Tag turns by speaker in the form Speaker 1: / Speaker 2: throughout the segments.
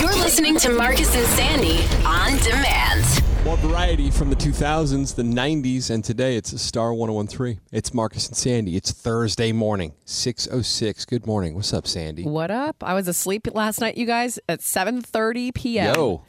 Speaker 1: You're listening to Marcus and Sandy on demand.
Speaker 2: More variety from the 2000s, the 90s, and today it's a Star 1013. It's Marcus and Sandy. It's Thursday morning, 6:06. Good morning. What's up, Sandy?
Speaker 3: What up? I was asleep last night, you guys, at 7:30 p.m.
Speaker 2: Yo.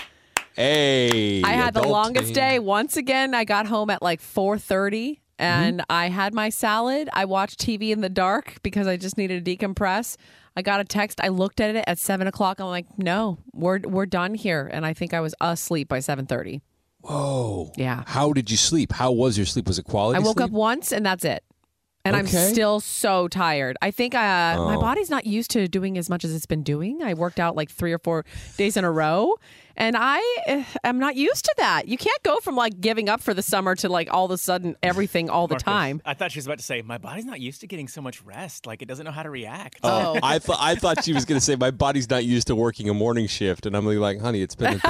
Speaker 2: Hey.
Speaker 3: I had the
Speaker 2: adulting.
Speaker 3: longest day. Once again, I got home at like 4:30, and I had my salad. I watched TV in the dark because I just needed to decompress. I got a text. I looked at it at 7 o'clock. I'm like, no, we're done here. And I think I was asleep by 7:30.
Speaker 2: Whoa.
Speaker 3: Yeah.
Speaker 2: How did you sleep? How was your sleep? Was it quality
Speaker 3: I woke
Speaker 2: sleep?
Speaker 3: up once, and that's it. And I'm
Speaker 2: Okay.
Speaker 3: still so tired. I think my body's not used to doing as much as it's been doing. I worked out like 3 or 4 days in a row, and I'm not used to that. You can't go from like giving up for the summer to like all of a sudden everything all the
Speaker 4: Marcus,
Speaker 3: time.
Speaker 4: I thought she was about to say, my body's not used to getting so much rest. Like, it doesn't know how to react.
Speaker 3: Oh.
Speaker 2: I thought she was going to say, my body's not used to working a morning shift. And I'm like, honey, it's been a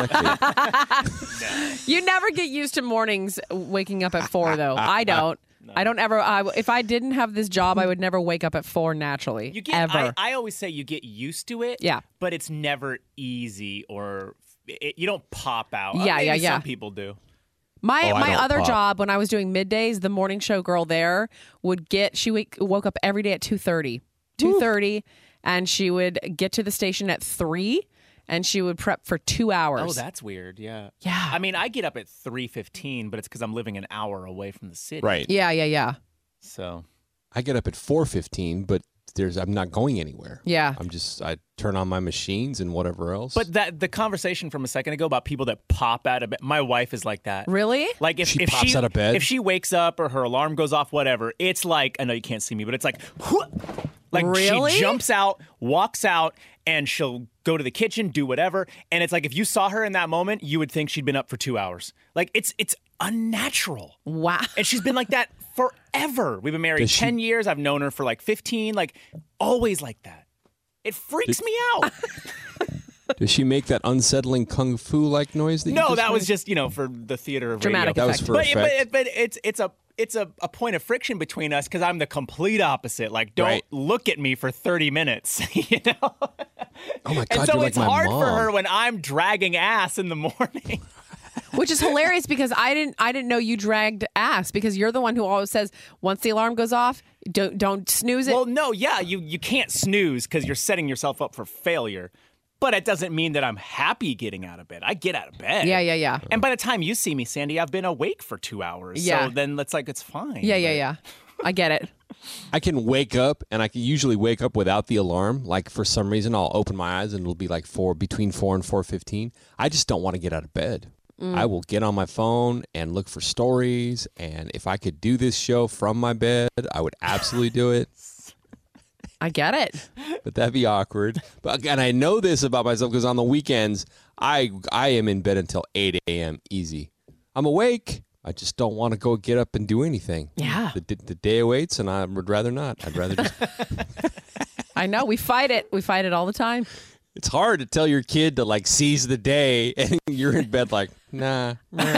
Speaker 2: decade.
Speaker 3: You never get used to mornings waking up at 4, though. I don't. No. I don't ever. If I didn't have this job, I would never wake up at 4 naturally. Ever.
Speaker 4: I always say you get used to it.
Speaker 3: Yeah.
Speaker 4: But it's never easy, or you don't pop out.
Speaker 3: Yeah,
Speaker 4: Maybe
Speaker 3: yeah.
Speaker 4: Some people do.
Speaker 3: My other
Speaker 2: pop.
Speaker 3: job when I was doing middays, the morning show girl there woke up every day at 2:30, and she would get to the station at 3. And she would prep for 2 hours.
Speaker 4: Oh, that's weird. Yeah.
Speaker 3: Yeah.
Speaker 4: I mean, I get up at 3:15, but it's because I'm living an hour away from the city.
Speaker 2: Right.
Speaker 3: Yeah.
Speaker 4: So
Speaker 2: I get up at 4:15, but I'm not going anywhere.
Speaker 3: Yeah.
Speaker 2: I turn on my machines and whatever else.
Speaker 4: But the conversation from a second ago about people that pop out of bed, my wife is like that.
Speaker 3: Really?
Speaker 4: Like if
Speaker 2: She pops out of bed?
Speaker 4: If she wakes up or her alarm goes off, whatever, it's like, I know you can't see me, but it's like, like
Speaker 3: Really?
Speaker 4: She jumps out, walks out, and she'll go to the kitchen, do whatever. And it's like, if you saw her in that moment, you would think she'd been up for 2 hours. Like, it's unnatural.
Speaker 3: Wow.
Speaker 4: And she's been like that forever. We've been married 10 years. I've known her for like 15, like always like that. It freaks me out.
Speaker 2: Does she make that unsettling kung fu-like noise that you
Speaker 4: No,
Speaker 2: just
Speaker 4: that
Speaker 2: made?
Speaker 4: was just, for the theater of
Speaker 3: Dramatic
Speaker 4: radio.
Speaker 2: That was
Speaker 3: effect.
Speaker 2: for effect.
Speaker 4: But it's a point of friction between us because I'm the complete opposite. Like, don't look at me for 30 minutes,
Speaker 2: Oh my God,
Speaker 4: and so
Speaker 2: you're like
Speaker 4: it's
Speaker 2: my
Speaker 4: hard
Speaker 2: mom.
Speaker 4: for her when I'm dragging ass in the morning.
Speaker 3: Which is hilarious because I didn't know you dragged ass because you're the one who always says once the alarm goes off, don't snooze it.
Speaker 4: Well, no, yeah, you can't snooze because you're setting yourself up for failure. But it doesn't mean that I'm happy getting out of bed. I get out of bed.
Speaker 3: Yeah.
Speaker 4: And by the time you see me, Sandy, I've been awake for 2 hours.
Speaker 3: Yeah.
Speaker 4: So then it's fine.
Speaker 3: Yeah. I get it.
Speaker 2: I can wake up, and I can usually wake up without the alarm. Like, for some reason, I'll open my eyes, and it'll be like between 4 and 4:15. I just don't want to get out of bed. I will get on my phone and look for stories, and if I could do this show from my bed, I would absolutely do it.
Speaker 3: I get it.
Speaker 2: But that'd be awkward. And I know this about myself because on the weekends, I am in bed until 8 a.m. easy. I'm awake. I just don't want to go get up and do anything.
Speaker 3: Yeah.
Speaker 2: The day awaits, and I would rather not. I'd rather just...
Speaker 3: I know. We fight it. We fight it all the time.
Speaker 2: It's hard to tell your kid to, like, seize the day, and you're in bed like, nah.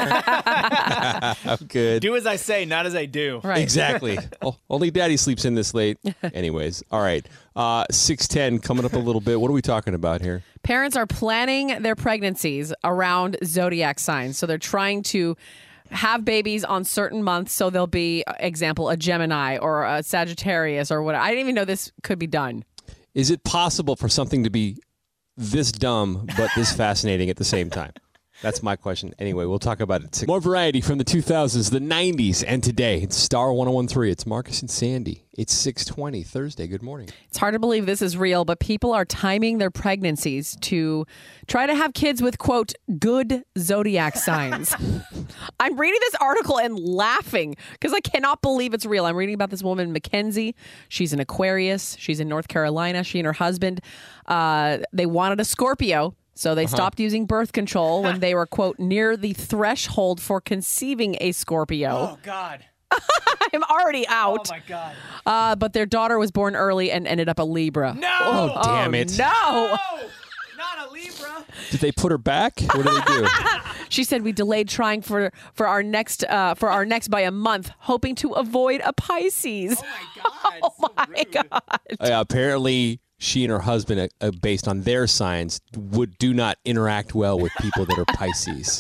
Speaker 2: I'm good.
Speaker 4: Do as I say, not as I do.
Speaker 3: Right.
Speaker 2: Exactly. Only Daddy sleeps in this late. Anyways, all right. 6:10 coming up a little bit. What are we talking about here?
Speaker 3: Parents are planning their pregnancies around zodiac signs. So they're trying to have babies on certain months. So there'll be, example, a Gemini or a Sagittarius or what. I didn't even know this could be done.
Speaker 2: Is it possible for something to be this dumb but this fascinating at the same time? That's my question. Anyway, we'll talk about it. More variety from the 2000s, the 90s, and today. It's Star 1013. It's Marcus and Sandy. It's 6:20 Thursday. Good morning.
Speaker 3: It's hard to believe this is real, but people are timing their pregnancies to try to have kids with, quote, good zodiac signs. I'm reading this article and laughing because I cannot believe it's real. I'm reading about this woman, Mackenzie. She's an Aquarius. She's in North Carolina. She and her husband, they wanted a Scorpio. So they stopped using birth control when they were, quote, near the threshold for conceiving a Scorpio.
Speaker 4: Oh, God.
Speaker 3: I'm already out.
Speaker 4: Oh, my God.
Speaker 3: But their daughter was born early and ended up a Libra.
Speaker 4: No!
Speaker 2: Oh, damn it.
Speaker 3: No!
Speaker 4: No! Not a Libra.
Speaker 2: Did they put her back? What did they do?
Speaker 3: She said we delayed trying for our next by a month, hoping to avoid a Pisces.
Speaker 4: Oh, my God.
Speaker 3: Oh, my God.
Speaker 2: Apparently, she and her husband, based on their signs, do not interact well with people that are Pisces.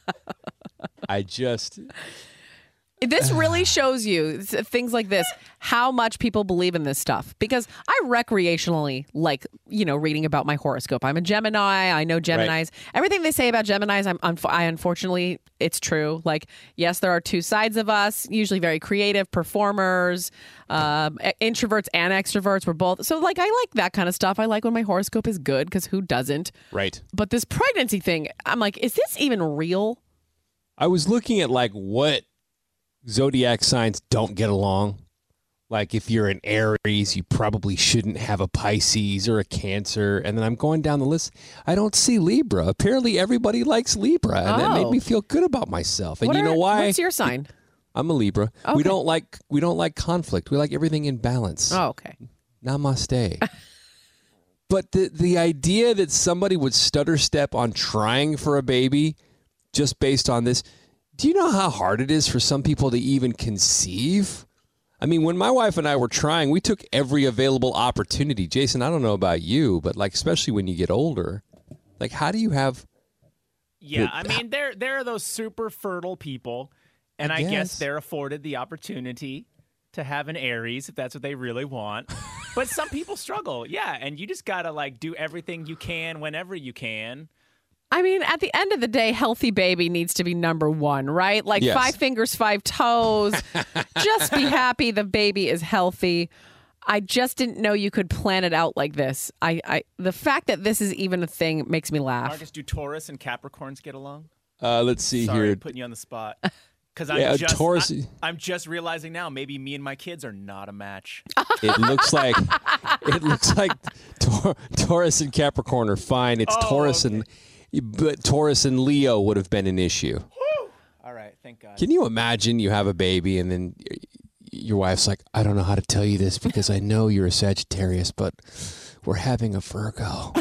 Speaker 3: This really shows you things like this, how much people believe in this stuff. Because I recreationally like, reading about my horoscope. I'm a Gemini. I know Geminis. Right. Everything they say about Geminis, I unfortunately, it's true. Like, yes, there are two sides of us, usually very creative performers, introverts and extroverts. We're both. So, like, I like that kind of stuff. I like when my horoscope is good because who doesn't?
Speaker 2: Right.
Speaker 3: But this pregnancy thing, I'm like, is this even real?
Speaker 2: I was looking at, like, what zodiac signs don't get along. Like if you're an Aries, you probably shouldn't have a Pisces or a Cancer. And then I'm going down the list. I don't see Libra. Apparently everybody likes Libra. And that made me feel good about myself. And you know why?
Speaker 3: What's your sign?
Speaker 2: I'm a Libra. Okay. We don't like conflict. We like everything in balance.
Speaker 3: Oh, okay.
Speaker 2: Namaste. But the idea that somebody would stutter step on trying for a baby just based on this. Do you know how hard it is for some people to even conceive? I mean, when my wife and I were trying, we took every available opportunity. Jason, I don't know about you, but like, especially when you get older, like, how do you have?
Speaker 4: Yeah, I mean, there are those super fertile people, and I guess they're afforded the opportunity to have an Aries if that's what they really want. But some people struggle, yeah, and you just gotta like do everything you can whenever you can.
Speaker 3: I mean, at the end of the day, healthy baby needs to be number one, right? Like 5 fingers, 5 toes. Just be happy the baby is healthy. I just didn't know you could plan it out like this. The fact that this is even a thing makes me laugh.
Speaker 4: Marcus, do Taurus and Capricorns get along?
Speaker 2: Let's see
Speaker 4: Sorry,
Speaker 2: here.
Speaker 4: Putting you on the spot. Because I'm just realizing now, maybe me and my kids are not a match.
Speaker 2: It looks like Taurus and Capricorn are fine. It's Taurus and. But Taurus and Leo would have been an issue.
Speaker 4: All right, thank God.
Speaker 2: Can you imagine you have a baby and then your wife's like, I don't know how to tell you this because I know you're a Sagittarius, but we're having a Virgo.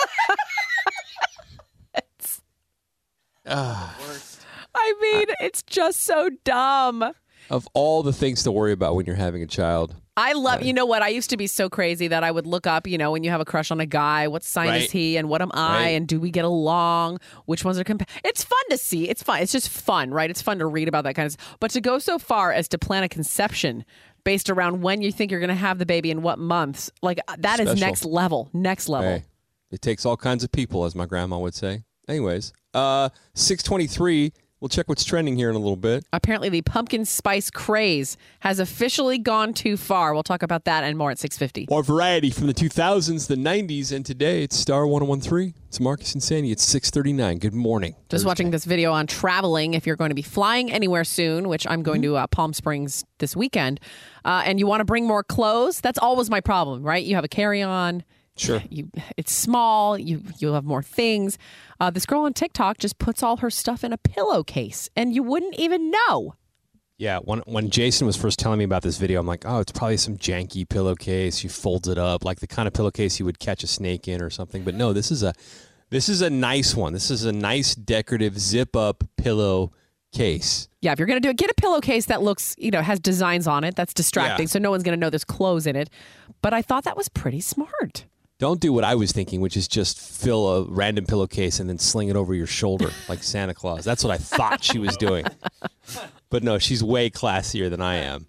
Speaker 3: I mean, it's just so dumb.
Speaker 2: Of all the things to worry about when you're having a child.
Speaker 3: I love, you know what? I used to be so crazy that I would look up, when you have a crush on a guy, what sign is he and what am I and do we get along? Which ones are It's fun to see. It's fun. It's just fun, right? It's fun to read about that kind of stuff. But to go so far as to plan a conception based around when you think you're going to have the baby and what months, like that is next level. Next level.
Speaker 2: Hey, it takes all kinds of people, as my grandma would say. Anyways, 6:23. We'll check what's trending here in a little bit.
Speaker 3: Apparently, the pumpkin spice craze has officially gone too far. We'll talk about that and more at 6:50.
Speaker 2: More variety from the 2000s, the 90s, and today it's Star 101.3. It's Marcus and Sandy. It's 6:39. Good morning.
Speaker 3: Just
Speaker 2: Thursday.
Speaker 3: watching this video on traveling. If you're going to be flying anywhere soon, which I'm going to Palm Springs this weekend, and you want to bring more clothes, that's always my problem, right? You have a carry-on.
Speaker 2: Sure.
Speaker 3: It's small. You'll have more things. This girl on TikTok just puts all her stuff in a pillowcase, and you wouldn't even know.
Speaker 2: Yeah, when Jason was first telling me about this video, I'm like, oh, it's probably some janky pillowcase. You fold it up, like the kind of pillowcase you would catch a snake in or something. But no, this is a nice one. This is a nice decorative zip-up pillowcase.
Speaker 3: Yeah, if you're going to do it, get a pillowcase that looks, has designs on it. That's distracting, so no one's going to know there's clothes in it. But I thought that was pretty smart.
Speaker 2: Don't do what I was thinking, which is just fill a random pillowcase and then sling it over your shoulder like Santa Claus. That's what I thought she was doing. But no, she's way classier than I am.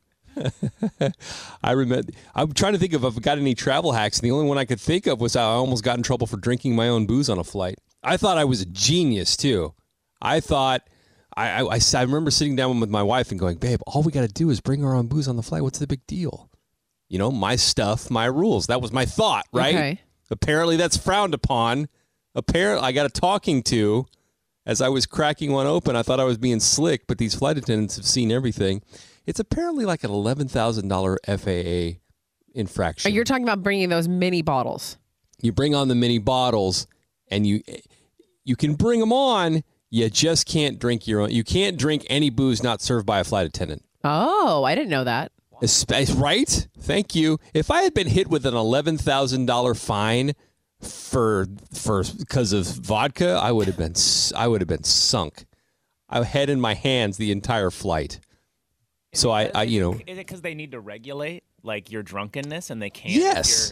Speaker 2: I'm trying to think if I've got any travel hacks. And the only one I could think of was how I almost got in trouble for drinking my own booze on a flight. I thought I was a genius, too. I thought, I remember sitting down with my wife and going, babe, all we got to do is bring our own booze on the flight. What's the big deal? My stuff, my rules. That was my thought, right?
Speaker 3: Okay.
Speaker 2: Apparently that's frowned upon. Apparently I got a talking to as I was cracking one open. I thought I was being slick, but these flight attendants have seen everything. It's apparently like an $11,000 FAA infraction.
Speaker 3: You're talking about bringing those mini bottles.
Speaker 2: You bring on the mini bottles, and you can bring them on. You just can't drink your own. You can't drink any booze not served by a flight attendant.
Speaker 3: Oh, I didn't know that.
Speaker 2: Right? Thank you. If I had been hit with an $11,000 fine because of vodka, I would have been sunk. I had in my hands the entire flight. So
Speaker 4: Is it because they need to regulate like your drunkenness and they can't?
Speaker 2: Yes.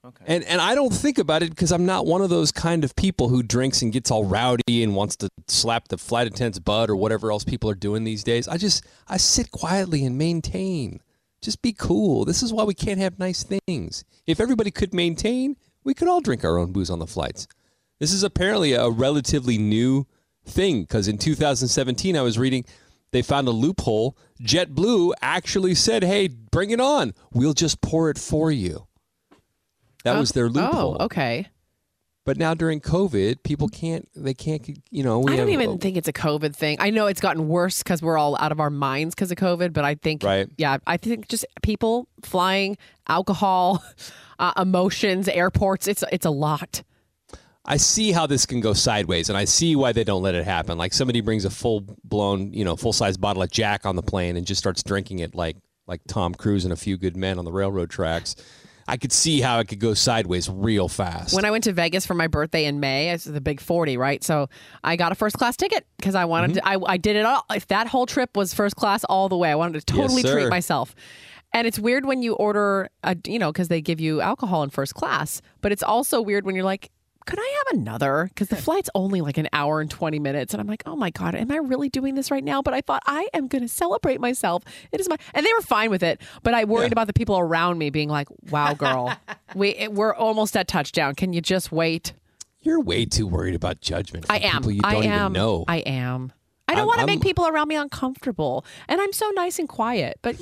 Speaker 4: Okay.
Speaker 2: And I don't think about it because I'm not one of those kind of people who drinks and gets all rowdy and wants to slap the flight attendant's butt or whatever else people are doing these days. I sit quietly and maintain. Just be cool. This is why we can't have nice things. If everybody could maintain, we could all drink our own booze on the flights. This is apparently a relatively new thing because in 2017 I was reading they found a loophole. JetBlue actually said, hey, bring it on. We'll just pour it for you. That was their loophole.
Speaker 3: Oh, okay.
Speaker 2: But now during COVID, people can't, I don't
Speaker 3: even think it's a COVID thing. I know it's gotten worse because we're all out of our minds because of COVID, but I think, I think just people flying, alcohol, emotions, airports, it's a lot.
Speaker 2: I see how this can go sideways, and I see why they don't let it happen. Like somebody brings a full-blown, full-size bottle of Jack on the plane and just starts drinking it like Tom Cruise and A Few Good Men on the railroad tracks. I could see how it could go sideways real fast.
Speaker 3: When I went to Vegas for my birthday in May, it's the big 40, right? So I got a first class ticket because I wanted to, I did it all. If that whole trip was first class all the way, I wanted to totally treat myself. And it's weird when you order, because they give you alcohol in first class, but it's also weird when you're like, could I have another? Because the flight's only like an hour and 20 minutes. And I'm like, oh my God, am I really doing this right now? But I thought I am going to celebrate myself. It is and they were fine with it. But I worried about the people around me being like, wow, girl, we're almost at touchdown. Can you just wait?
Speaker 2: You're way too worried about judgment.
Speaker 3: I am.
Speaker 2: People you don't even know.
Speaker 3: I am. I don't want to make people around me uncomfortable. And I'm so nice and quiet. But,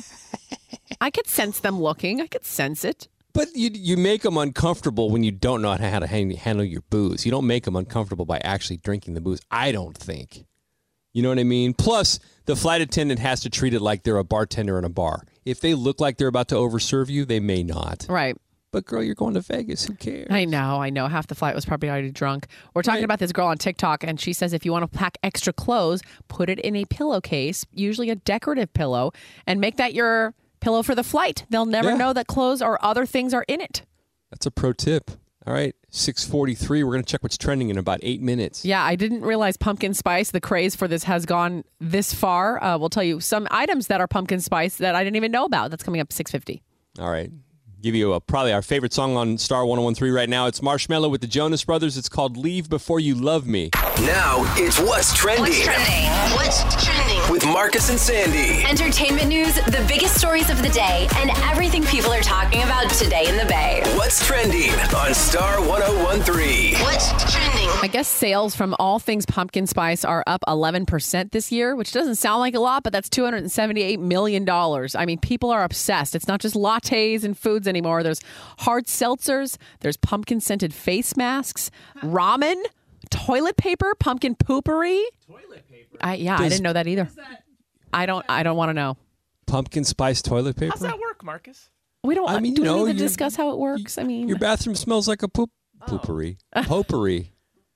Speaker 3: I could sense them looking. I could sense it.
Speaker 2: But you make them uncomfortable when you don't know how to handle your booze. You don't make them uncomfortable by actually drinking the booze, I don't think. You know what I mean? Plus, the flight attendant has to treat it like they're a bartender in a bar. If they look like they're about to overserve you, they may not.
Speaker 3: Right.
Speaker 2: But girl, you're going to Vegas. Who cares?
Speaker 3: I know. Half the flight was probably already drunk. We're talking about this girl on TikTok, and she says if you want to pack extra clothes, put it in a pillowcase, usually a decorative pillow, and make that your pillow for the flight. They'll never know that clothes or other things are in it.
Speaker 2: That's a pro tip. All right, 6:43. We're going to check what's trending in about 8 minutes.
Speaker 3: Yeah, I didn't realize pumpkin spice, the craze for this has gone this far. We'll tell you some items that are pumpkin spice that I didn't even know about. That's coming up 6:50.
Speaker 2: All right. Give you probably our favorite song on Star 101.3 right now. It's Marshmello with the Jonas Brothers. It's called Leave Before You Love Me.
Speaker 5: Now it's What's Trending.
Speaker 1: What's trending?
Speaker 5: With Marcus and Sandy.
Speaker 1: Entertainment news, the biggest stories of the day, and everything people are talking about today in the Bay.
Speaker 5: What's Trending on Star 101.3.
Speaker 1: What's trending?
Speaker 3: I guess sales from all things pumpkin spice are up 11% this year, which doesn't sound like a lot, but that's $278 million. I mean, people are obsessed. It's not just lattes and foods anymore. There's hard seltzers, there's pumpkin scented face masks, ramen, toilet paper, pumpkin poopery.
Speaker 4: Toilet paper?
Speaker 3: I didn't know that either. I don't want to know.
Speaker 2: Pumpkin spice toilet paper?
Speaker 4: How's that work, Marcus?
Speaker 3: We don't
Speaker 2: I mean,
Speaker 3: do we need to discuss how it works. I mean,
Speaker 2: your bathroom smells like a poopery. Potpourri.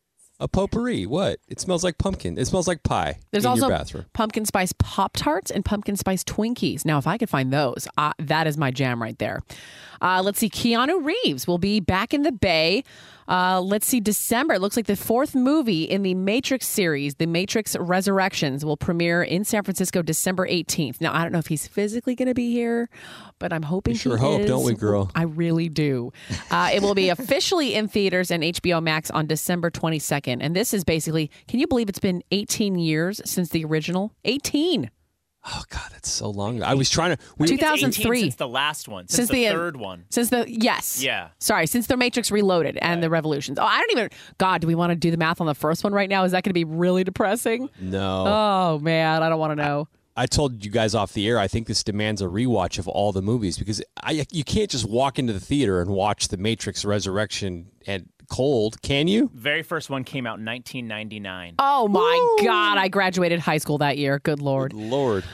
Speaker 2: A potpourri. What? It smells like pumpkin. It smells like pie.
Speaker 3: There's
Speaker 2: in
Speaker 3: also
Speaker 2: your bathroom.
Speaker 3: pumpkin spice Pop-Tarts and pumpkin spice Twinkies. Now, if I could find those, that is my jam right there. Let's see. Keanu Reeves will be back in the Bay. Let's see. December. It looks like the fourth movie in the Matrix series, The Matrix Resurrections, will premiere in San Francisco December 18th. Now, I don't know if he's physically going to be here, but I'm hoping
Speaker 2: we sure
Speaker 3: he
Speaker 2: hope,
Speaker 3: is.
Speaker 2: don't we, girl?
Speaker 3: I really do. It will be officially in theaters and HBO Max on December 22nd. And this is basically, can you believe it's been 18 years since the original? 18.
Speaker 2: Oh, God, that's so long. I was trying to...
Speaker 3: 2003.
Speaker 4: Since the last one. Since the third one.
Speaker 3: Yes.
Speaker 4: Yeah.
Speaker 3: Sorry, since the Matrix Reloaded and the Revolutions. Oh, I don't even... God, do we want to do the math on the first one right now? Is that going to be really depressing?
Speaker 2: No.
Speaker 3: Oh, man, I don't want to know.
Speaker 2: I told you guys off the air, I think this demands a rewatch of all the movies because you can't just walk into the theater and watch The Matrix Resurrection and cold, can you?
Speaker 4: Very first one came out in 1999.
Speaker 3: Oh, my God. I graduated high school that year. Good Lord.
Speaker 2: Good Lord.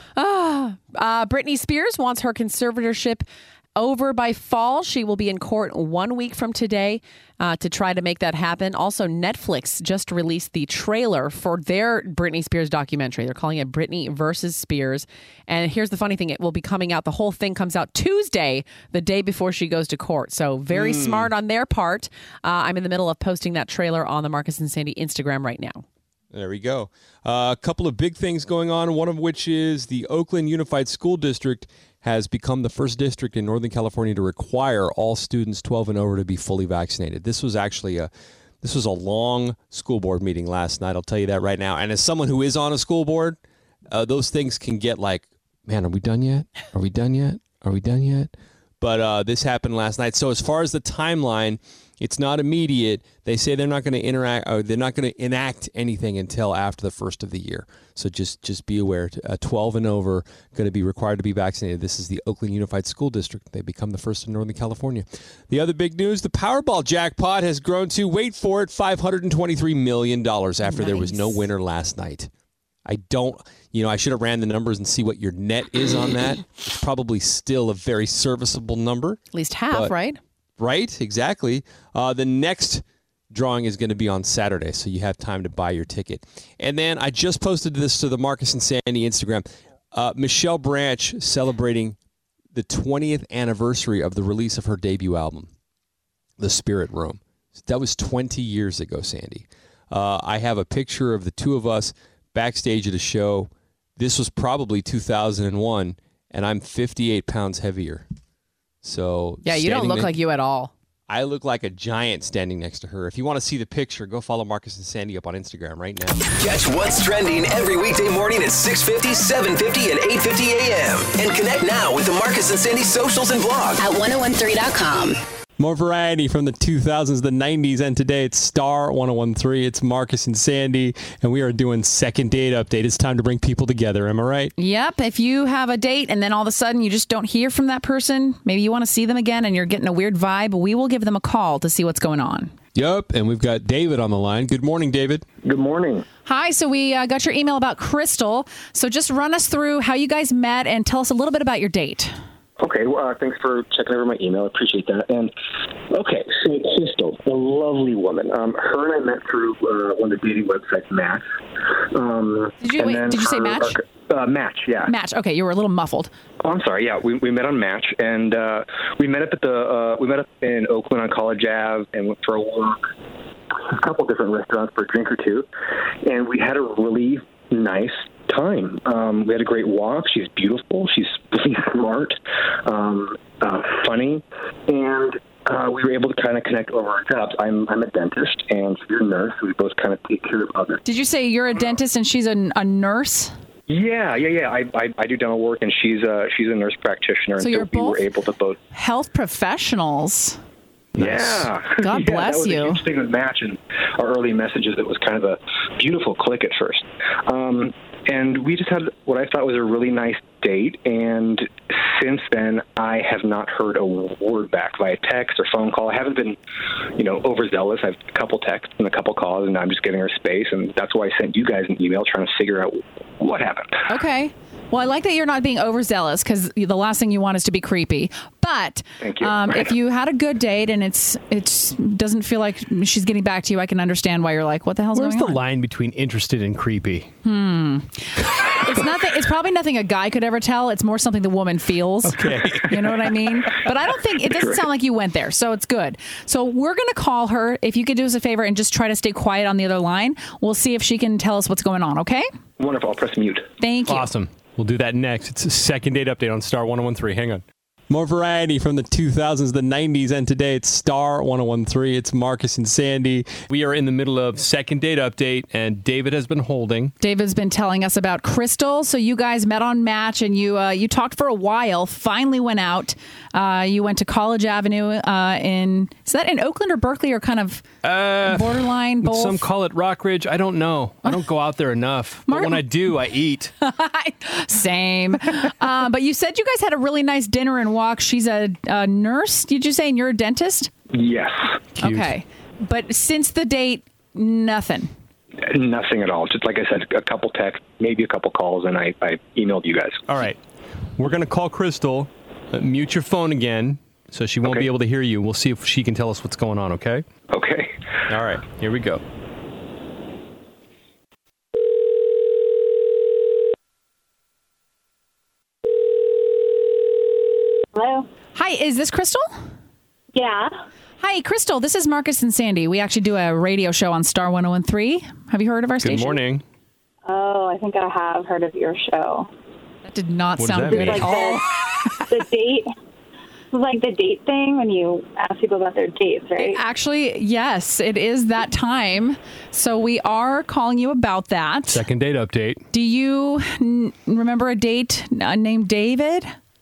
Speaker 3: Britney Spears wants her conservatorship over by fall. She will be in court 1 week from today to try to make that happen. Also, Netflix just released the trailer for their Britney Spears documentary. They're calling it Britney versus Spears. And here's the funny thing. It will be coming out. The whole thing comes out Tuesday, the day before she goes to court. So very smart on their part. I'm in the middle of posting that trailer on the Marcus and Sandy Instagram right now.
Speaker 2: There we go. A couple of big things going on, one of which is the Oakland Unified School District has become the first district in Northern California to require all students 12 and over to be fully vaccinated. This was actually a long school board meeting last night. I'll tell you that right now. And as someone who is on a school board, those things can get like, man, are we done yet? Are we done yet? Are we done yet? But this happened last night. So as far as the timeline, it's not immediate. They say they're not going to enact anything until after the first of the year. So just be aware. 12 and over going to be required to be vaccinated. This is the Oakland Unified School District. They become the first in Northern California. The other big news: the Powerball jackpot has grown to, wait for it, $523 million after there was no winner last night. I should have ran the numbers and see what your net is on that. It's probably still a very serviceable number.
Speaker 3: At least half, right?
Speaker 2: Right, exactly. The next drawing is going to be on Saturday, so you have time to buy your ticket. And then I just posted this to the Marcus and Sandy Instagram. Michelle Branch celebrating the 20th anniversary of the release of her debut album, The Spirit Room. That was 20 years ago, Sandy. I have a picture of the two of us backstage at a show. This was probably 2001, and I'm 58 pounds heavier. So
Speaker 3: yeah, you don't look like you at all.
Speaker 2: I look like a giant standing next to her. If you want to see the picture, go follow Marcus and Sandy up on Instagram right now.
Speaker 5: Catch what's trending every weekday morning at 6:50, 7:50, and 8:50 a.m. And connect now with the Marcus and Sandy socials and blog
Speaker 1: at 1013.com.
Speaker 2: More variety from the 2000s, the 90s, and today it's Star 1013. It's Marcus and Sandy, and we are doing Second Date Update. It's time to bring people together. Am I right?
Speaker 3: Yep. If you have a date and then all of a sudden you just don't hear from that person, maybe you want to see them again and you're getting a weird vibe, we will give them a call to see what's going on.
Speaker 2: Yep, and we've got David on the line. Good morning, David.
Speaker 6: Good morning.
Speaker 3: Hi, so we got your email about Crystal. So just run us through how you guys met and tell us a little bit about your date.
Speaker 6: Okay, well, thanks for checking over my email. I appreciate that. And okay, so Crystal, a lovely woman. Her and I met through one of the dating websites, Match.
Speaker 3: Did you say Match?
Speaker 6: Match, yeah.
Speaker 3: Match. Okay, you were a little muffled.
Speaker 6: Oh, I'm sorry. Yeah, we met on Match, and we met up in Oakland on College Ave and went for a walk. A couple different restaurants for a drink or two, and we had a really nice time. We had a great walk. She's beautiful. She's really smart, funny, and we were able to kind of connect over our jobs. I'm a dentist, and she's a nurse. So we both kind of take care of others.
Speaker 3: Did you say you're a dentist and she's a nurse?
Speaker 6: Yeah. I do dental work, and she's a nurse practitioner.
Speaker 3: So
Speaker 6: and
Speaker 3: you're
Speaker 6: we were able to both
Speaker 3: health professionals.
Speaker 6: Yeah.
Speaker 3: God bless
Speaker 6: that was
Speaker 3: you.
Speaker 6: A huge thing with Match and our early messages. It was kind of a beautiful click at first. And we just had what I thought was a really nice date. And since then, I have not heard a word back via text or phone call. I haven't been, overzealous. I have a couple texts and a couple calls, and I'm just giving her space. And that's why I sent you guys an email trying to figure out what happened.
Speaker 3: Okay. Well, I like that you're not being overzealous because the last thing you want is to be creepy. But
Speaker 6: Thank you.
Speaker 3: If you had a good date and it doesn't feel like she's getting back to you, I can understand why you're like, what the hell's going on?
Speaker 4: Where's the line between interested and creepy?
Speaker 3: It's nothing. It's probably nothing a guy could ever tell. It's more something the woman feels.
Speaker 4: Okay.
Speaker 3: You know what I mean? But I don't think it doesn't sound like you went there, so it's good. So we're going to call her. If you could do us a favor and just try to stay quiet on the other line, we'll see if she can tell us what's going on. Okay?
Speaker 6: Wonderful. I'll press mute.
Speaker 3: Thank you.
Speaker 2: Awesome. We'll do that next. It's a Second Date Update on Star 1013. Hang on. More variety from the 2000s, the 90s, and today it's Star 1013. It's Marcus and Sandy. We are in the middle of Second Date Update, and David has been holding.
Speaker 3: David's been telling us about Crystal. So you guys met on Match, and you talked for a while, finally went out. You went to College Avenue is that in Oakland or Berkeley or kind of borderline both?
Speaker 2: Some call it Rockridge. I don't know. I don't go out there enough. But when I do, I eat.
Speaker 3: Same. But you said you guys had a really nice dinner and walk. She's a nurse, did you say, and you're a dentist?
Speaker 6: Yes.
Speaker 2: Cute.
Speaker 3: Okay. But since the date, nothing.
Speaker 6: Nothing at all. Just like I said, a couple texts, maybe a couple calls, and I emailed you guys.
Speaker 2: All right. We're going to call Crystal. Mute your phone again so she won't be able to hear you. We'll see if she can tell us what's going on, okay?
Speaker 6: Okay.
Speaker 2: All right. Here we go.
Speaker 7: Hello?
Speaker 3: Hi, is this Crystal?
Speaker 7: Yeah. Hi, Crystal. This is Marcus and Sandy. We actually do a radio show on Star 101.3. Have you heard of our station?
Speaker 2: Good morning.
Speaker 8: Oh, I think I have heard of your show.
Speaker 7: That did not
Speaker 2: What
Speaker 7: sound
Speaker 2: does that
Speaker 7: good
Speaker 2: mean?
Speaker 7: at all.
Speaker 8: The date, like the date thing when you ask people about their dates, right?
Speaker 7: Actually, yes, it is that time. So we are calling you about that.
Speaker 9: Second date update.
Speaker 7: Do you remember a date named David?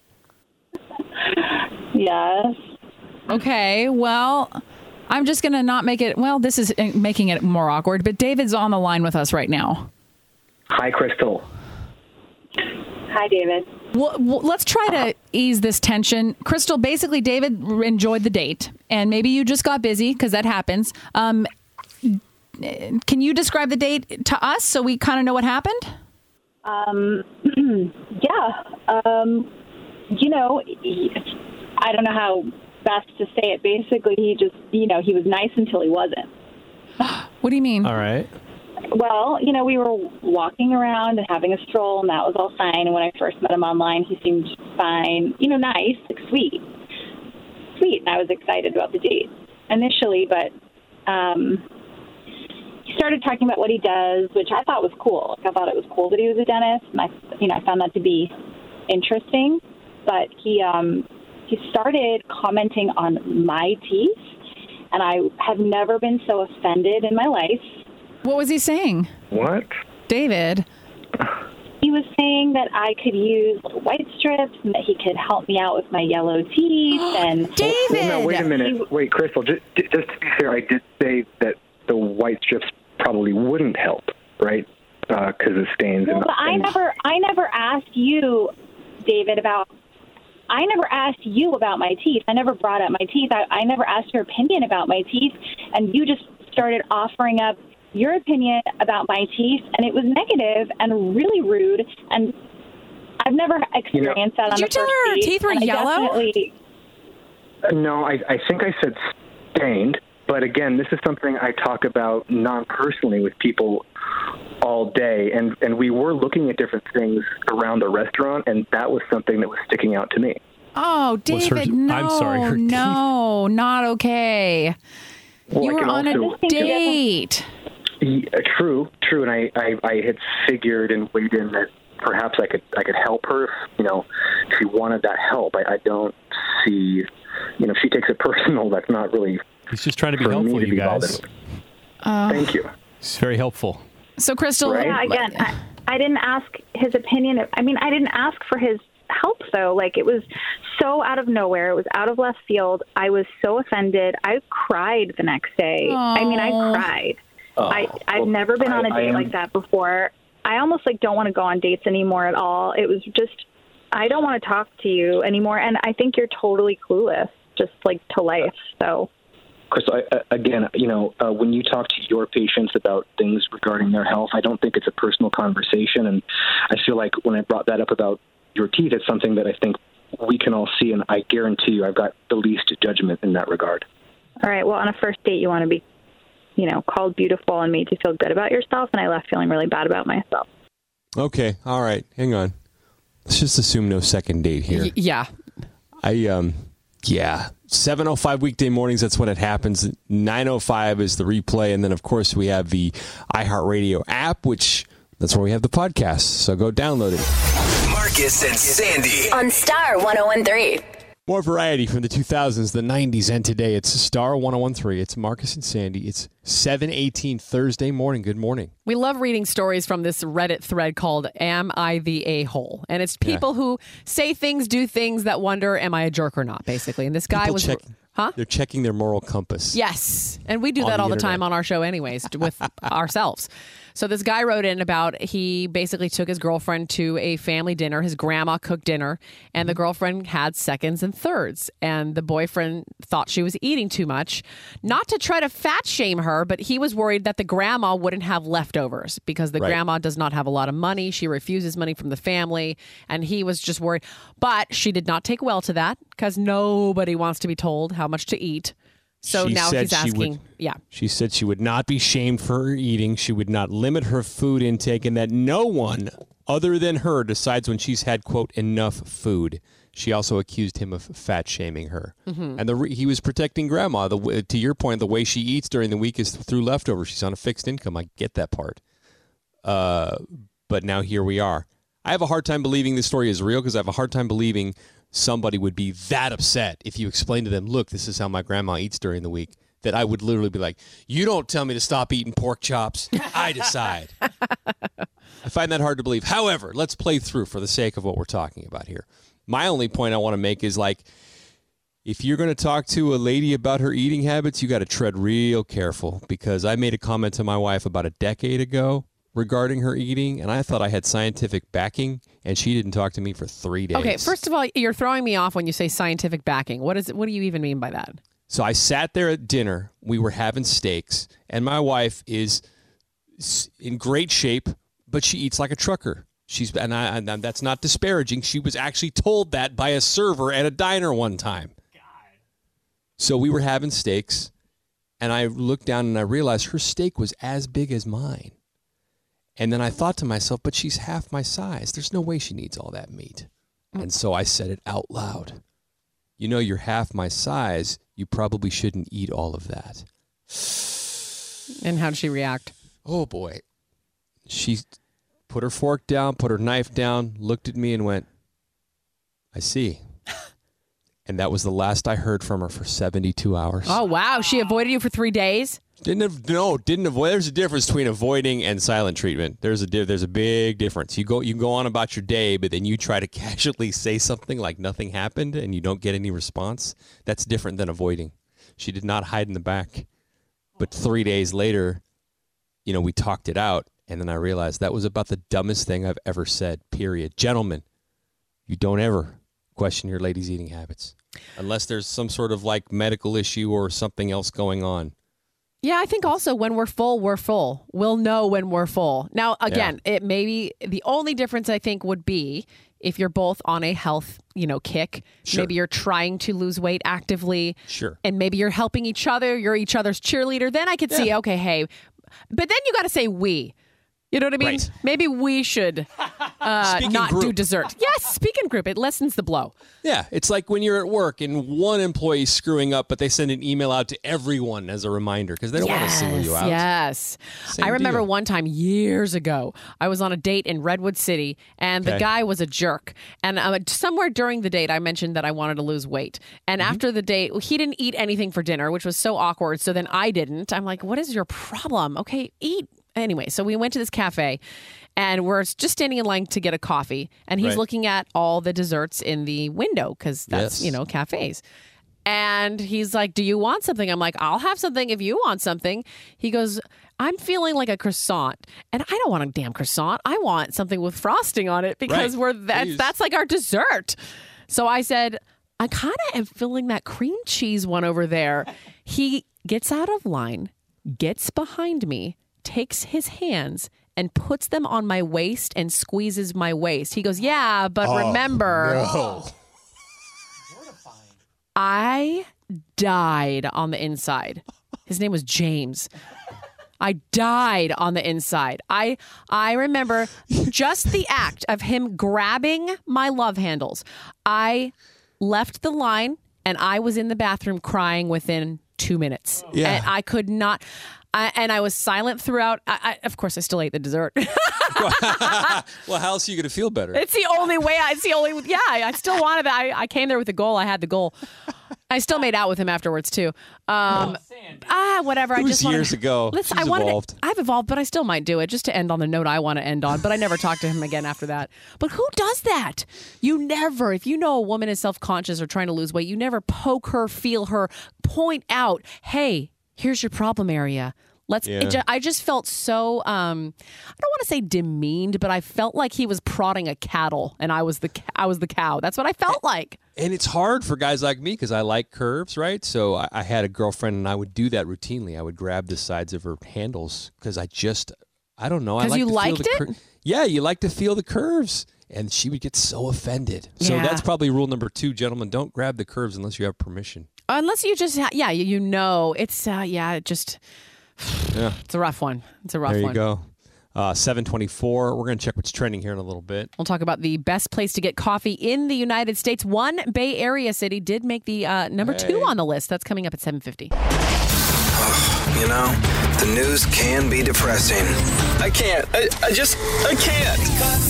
Speaker 8: Yes.
Speaker 7: Okay, well, I'm just going to not make it. Well, this is making it more awkward, but David's on the line with us right now.
Speaker 6: Hi, Crystal.
Speaker 8: Hi, David.
Speaker 7: Well, let's try to ease this tension. Crystal, basically, David enjoyed the date, and maybe you just got busy because that happens. Can you describe the date to us so we kind of know what happened?
Speaker 8: Yeah. I don't know how best to say it. Basically, he just, he was nice until he wasn't.
Speaker 7: What do you mean?
Speaker 9: All right.
Speaker 8: Well, we were walking around and having a stroll, and that was all fine. And when I first met him online, he seemed fine, nice, like sweet. And I was excited about the date initially, but he started talking about what he does, which I thought was cool. I thought it was cool that he was a dentist, and I found that to be interesting. But he started commenting on my teeth, and I have never been so offended in my life.
Speaker 7: What was he saying?
Speaker 6: What?
Speaker 7: David.
Speaker 8: He was saying that I could use little white strips and that he could help me out with my yellow teeth. And
Speaker 7: David!
Speaker 6: Well, no, wait a minute. Wait, Crystal, just to be fair, I did say that the white strips probably wouldn't help, right? Because of stains.
Speaker 8: Well, but I never asked you, David, I never asked you about my teeth. I never brought up my teeth. I never asked your opinion about my teeth, and you just started offering up your opinion about my teeth, and it was negative and really rude, and I've never experienced that on a first date.
Speaker 7: Did you tell her her teeth were yellow?
Speaker 6: No, I think I said stained, but again, this is something I talk about non-personally with people all day, and we were looking at different things around the restaurant, and that was something that was sticking out to me.
Speaker 7: Oh, David, no.
Speaker 9: I'm sorry, her teeth.
Speaker 7: No, not okay.
Speaker 6: Well,
Speaker 7: you were on a date.
Speaker 6: True, and I had figured and weighed in that perhaps I could help her if she wanted that help. I don't see, if she takes it personal, that's not really.
Speaker 9: He's just trying to be helpful, you guys.
Speaker 6: Thank you.
Speaker 9: It's very helpful.
Speaker 7: So, Crystal,
Speaker 6: Right?
Speaker 8: Yeah, again, I didn't ask his opinion. I didn't ask for his help, though. Like, it was so out of nowhere. It was out of left field. I was so offended. I cried the next day. I cried. I've never been on a date like that before. I almost don't want to go on dates anymore at all. It was just, I don't want to talk to you anymore. And I think you're totally clueless, just to life. So,
Speaker 6: Crystal, again, when you talk to your patients about things regarding their health, I don't think it's a personal conversation. And I feel like when I brought that up about your teeth, it's something that I think we can all see. And I guarantee you I've got the least judgment in that regard.
Speaker 8: All right. Well, on a first date, you want to be called beautiful and made to feel good about yourself, and I left feeling really bad about myself.
Speaker 2: Okay, all right, hang on. Let's just assume no second date here.
Speaker 3: Yeah.
Speaker 2: 7:05 weekday mornings, that's when it happens. 9:05 is the replay, and then, of course, we have the iHeartRadio app, which that's where we have the podcast, so go download it.
Speaker 5: Marcus and Sandy.
Speaker 1: On Star 101.3.
Speaker 2: More variety from the 2000s, the 90s, and today. It's Star 101.3. It's Marcus and Sandy. It's 7:18 Thursday morning. Good morning.
Speaker 3: We love reading stories from this Reddit thread called Am I the A-Hole? And it's people who say things, do things that wonder, am I a jerk or not, basically. And this guy was...
Speaker 2: They're checking their moral compass.
Speaker 3: Yes. And we do that all the time on our show anyways with ourselves. So this guy wrote in about he basically took his girlfriend to a family dinner. His grandma cooked dinner, and the girlfriend had seconds and thirds. And the boyfriend thought she was eating too much. Not to try to fat shame her, but he was worried that the grandma wouldn't have leftovers because the grandma does not have a lot of money. She refuses money from the family, and he was just worried. But she did not take well to that because nobody wants to be told how much to eat. So now he's asking,
Speaker 2: She said she would not be shamed for her eating. She would not limit her food intake, and that no one other than her decides when she's had, quote, enough food. She also accused him of fat shaming her. And he was protecting grandma. To your point, the way she eats during the week is through leftovers. She's on a fixed income. I get that part. But now here we are. I have a hard time believing this story is real because I have a hard time believing somebody would be that upset if you explain to them, look, this is how my grandma eats during the week, that I would literally be like, you don't tell me to stop eating pork chops. I decide. I find that hard to believe. However, let's play through for the sake of what we're talking about here. My only point I want to make is like, if you're going to talk to a lady about her eating habits, you got to tread real careful, because I made a comment to my wife about a decade ago regarding her eating, and I thought I had scientific backing, and she didn't talk to me for 3 days.
Speaker 3: Okay, first of all, you're throwing me off when you say scientific backing. What do you even mean by that?
Speaker 2: So I sat there at dinner. We were having steaks, and my wife is in great shape, but she eats like a trucker. And that's not disparaging. She was actually told that by a server at a diner one time. God. So we were having steaks, and I looked down and I realized her steak was as big as mine. And then I thought to myself, but she's half my size. There's no way she needs all that meat. And so I said it out loud. You know, you're half my size. You probably shouldn't eat all of that.
Speaker 3: And how did she react?
Speaker 2: Oh, boy. She put her fork down, put her knife down, looked at me and went, I see. And that was the last I heard from her for 72 hours.
Speaker 3: Oh, wow. She avoided you for 3 days?
Speaker 2: Didn't avoid. There's a difference between avoiding and silent treatment. There's a big difference. You can go on about your day, but then you try to casually say something like nothing happened and you don't get any response. That's different than avoiding. She did not hide in the back. But 3 days later, we talked it out, and then I realized that was about the dumbest thing I've ever said, period. Gentlemen, you don't ever question your lady's eating habits unless there's some sort of like medical issue or something else going on.
Speaker 3: Yeah, I think also when we're full, we're full. We'll know when we're full. Now, again, It may be the only difference I think would be if you're both on a health, kick.
Speaker 2: Sure.
Speaker 3: Maybe you're trying to lose weight actively.
Speaker 2: Sure.
Speaker 3: And maybe you're helping each other. You're each other's cheerleader. Then I could see, okay, hey. But then you got to say we. You know what I mean?
Speaker 2: Right.
Speaker 3: Maybe we should not do dessert. Yes, speak in group. It lessens the blow.
Speaker 2: Yeah, it's like when you're at work and one employee's screwing up, but they send an email out to everyone as a reminder because they don't want to single you out.
Speaker 3: Yes. I remember one time years ago, I was on a date in Redwood City, and the guy was a jerk. And somewhere during the date, I mentioned that I wanted to lose weight. And after the date, he didn't eat anything for dinner, which was so awkward. So then I didn't. I'm like, what is your problem? Okay, eat. Anyway, so we went to this cafe, and we're just standing in line to get a coffee, and he's looking at all the desserts in the window because that's, cafes. And he's like, do you want something? I'm like, I'll have something if you want something. He goes, I'm feeling like a croissant, and I don't want a damn croissant. I want something with frosting on it because that's like our dessert. So I said, I kind of am feeling that cream cheese one over there. He gets out of line, gets behind me, takes his hands and puts them on my waist and squeezes my waist. He goes, yeah, but remember, I died on the inside. His name was James. I died on the inside. I remember just the act of him grabbing my love handles. I left the line and I was in the bathroom crying within 2 minutes.
Speaker 2: Yeah.
Speaker 3: And I could not... and I was silent throughout. Of course, I still ate the dessert.
Speaker 2: Well, how else are you going to feel better?
Speaker 3: It's the only way. I still wanted that. I came there with a goal. I had the goal. I still made out with him afterwards, too. Whatever.
Speaker 2: It was years ago.
Speaker 3: Listen,
Speaker 2: She's evolved.
Speaker 3: I've evolved, but I still might do it just to end on the note I want to end on. But I never talked to him again after that. But who does that? You never, if you know a woman is self-conscious or trying to lose weight, you never poke her, feel her, point out, hey, here's your problem area. I just felt so, I don't want to say demeaned, but I felt like he was prodding a cattle and I was the cow. That's what I felt like.
Speaker 2: And it's hard for guys like me because I like curves, right? So I had a girlfriend and I would do that routinely. I would grab the sides of her handles because I don't know.
Speaker 3: Because you liked it?
Speaker 2: Yeah, you like to feel the curves. And she would get so offended. So that's probably rule number 2, gentlemen. Don't grab the curves unless you have permission.
Speaker 3: Unless you just, it's, it's a rough one. It's a rough one.
Speaker 2: There you go. 7:24. We're going to check what's trending here in a little bit.
Speaker 3: We'll talk about the best place to get coffee in the United States. One Bay Area city did make the number 2 on the list. That's coming up at 7:50.
Speaker 5: You know, the news can be depressing. I can't. I can't.